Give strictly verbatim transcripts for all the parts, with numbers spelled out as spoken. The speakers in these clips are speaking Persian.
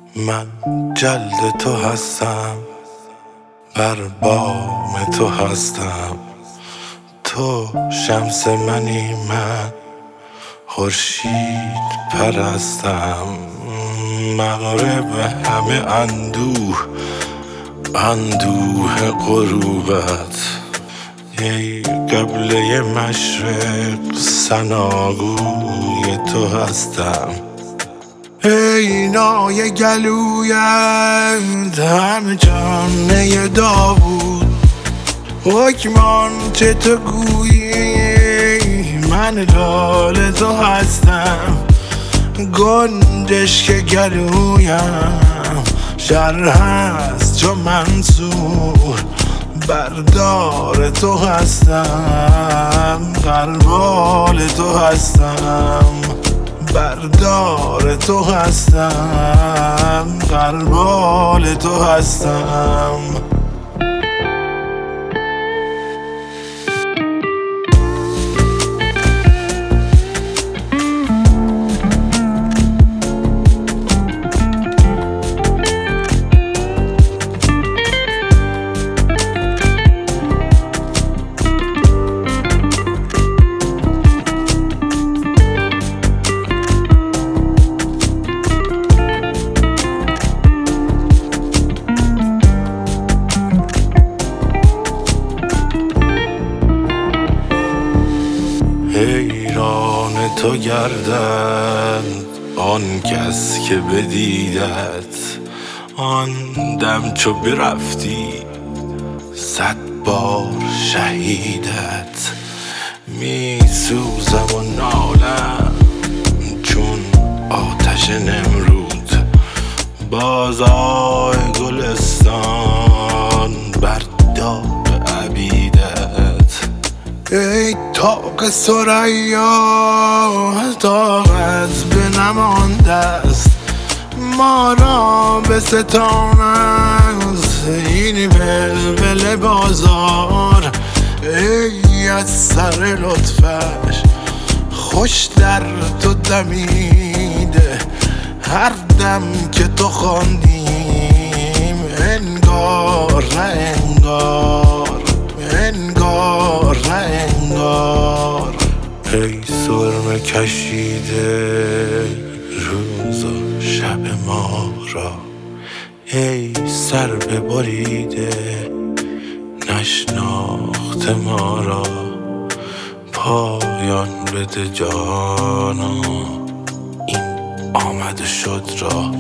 من جلد تو هستم، بر بام تو هستم. تو شمس منی، من خورشید پرستم. مغرب همه اندوه، اندوه غروبت. ای قبله مشرق، ثناگوی تو هستم. ای نای گلویت، همه جانه داوود. حکمان چه تو گویی، من لال تو هستم. گنجش که گلویم، شر هست چو منصور. بردار تو هستم، غربال تو هستم. بردار تو هستم، غربال تو هستم. حیران تو گردند آن کس که بدیدت. آن دم چو برفتی، صد بار شهیدت. می سوزم و نالم چون آتش نمرود. بازای گلستان بر داغ عبیدت. ای طاق ثریا، طاقت به نمانده است. ما را به ستان است این ولول بازار. ای از سر لطفش خوش در تو دمیده. هر دم که تو خواندیم، انگار نه انگار، انگار نه انگار. ای سرمه کشیده روز و شب ما را. ای سر ببریده نشناخت ما را. پایان بده جانا این آمد و شد را.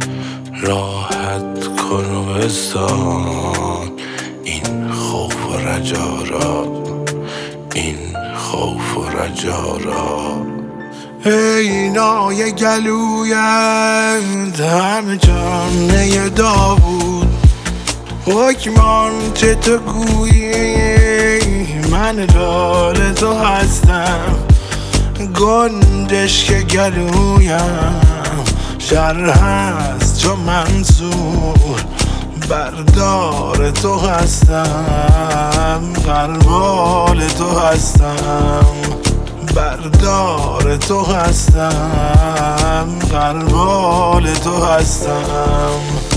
راحت کن و بسان این خوف و رجا را، این خوف و رجا را. ای نای گلویت، همه جانه داوود. حکمان چه تو گویی، من لال تو هستم. گنجش که گلویم، شر هست چو منصور. بردار تو هستم، غربال تو هستم. بردار تو هستم، غربال تو هستم.